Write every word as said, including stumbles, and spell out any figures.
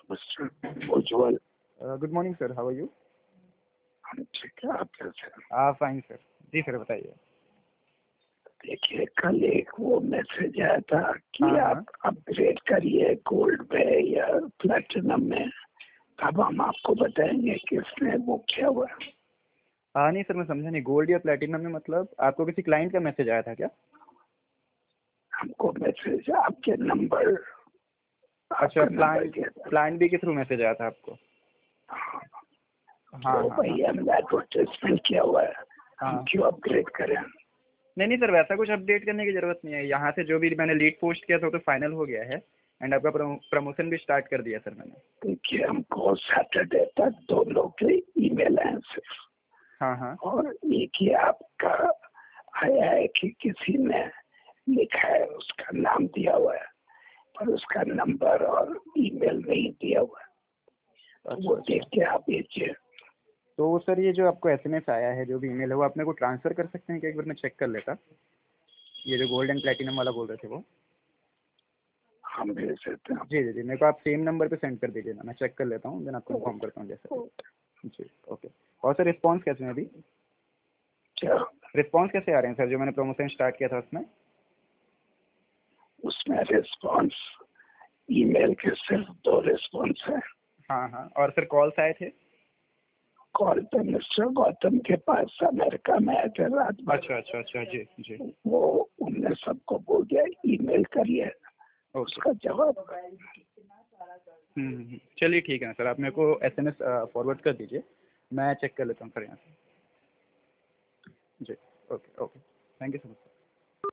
Mister Ujjwal. Good morning sir, how are you? हम ठीक है, आप कैसे हैं? हाँ फाइन सर। जी सर बताइए। देखिए, कल एक वो मैसेज आया था कि हाँ, हाँ। आप अपग्रेड करिए गोल्ड में या प्लेटिनम में। अब हम आपको बताएंगे किसने वो किया हुआ है। हाँ नहीं सर, मैं समझा नहीं। गोल्ड या प्लेटिनम में मतलब आपको किसी क्लाइंट का मैसेज आया था क्या? हमको मैसेज आपके नंबर, अच्छा, आपका नंबर प्लान दिया था। प्लान बी के थ्रू मैसेज आया था आपको? हाँ, हाँ तो हाँ हाँ। भाई हमने एडवर्टाइजमेंट किया हुआ है, हम हाँ क्यों अपग्रेड करें? नहीं नहीं सर, वैसा कुछ अपडेट करने की ज़रूरत नहीं है। यहाँ से जो भी मैंने लीड पोस्ट किया था वो तो फाइनल हो गया है, एंड आपका प्रमोशन भी स्टार्ट कर दिया सर मैंने। देखिए, हमको सैटरडे तक दो लोग के ईमेल आए सिर्फ, हाँ हाँ। और एक ही आपका आया है कि किसी ने लिखा है, उसका नाम दिया हुआ है पर उसका नंबर और ईमेल नहीं दिया हुआ है। अच्छा वो अच्छा। देख के आप भेजिए। तो सर ये जो आपको एसएमएस आया है, जो भी ईमेल है, वो आप मेरे को ट्रांसफ़र कर सकते हैं क्या? एक बार मैं चेक कर लेता। ये जो गोल्ड एंड प्लेटिनम वाला बोल रहे थे वो। हम भेज देते हैं जी जी जी, मेरे को आप सेम नंबर पे सेंड कर दीजिए ना, मैं चेक कर लेता हूँ, देन आपको आपको। इन्फॉर्म करता हूँ जैसे भी। जी ओके। और सर रिस्पॉन्स कैसे हैं अभी? क्या रिस्पॉन्स कैसे आ रहे हैं सर, जो मैंने प्रमोशन स्टार्ट किया था उसमें? उसमें रिस्पॉन्स, ईमेल के सिर्फ दो रिस्पॉन्स है। हाँ हाँ। और सर कॉल्स आए थे? कॉल पे मिस्टर गौतम के पास अमेरिका में आए थे रात भर। अच्छा अच्छा अच्छा। जी जी। वो उनने सबको बोल दिया ईमेल करिए, ओके। उसका जवाब। हम्म हम्म, हम्म। चलिए ठीक है ना सर, आप मेरे को एसएमएस फॉरवर्ड कर दीजिए, मैं चेक कर लेता हूँ सर यहाँ से। जी okay okay. Thank you so much.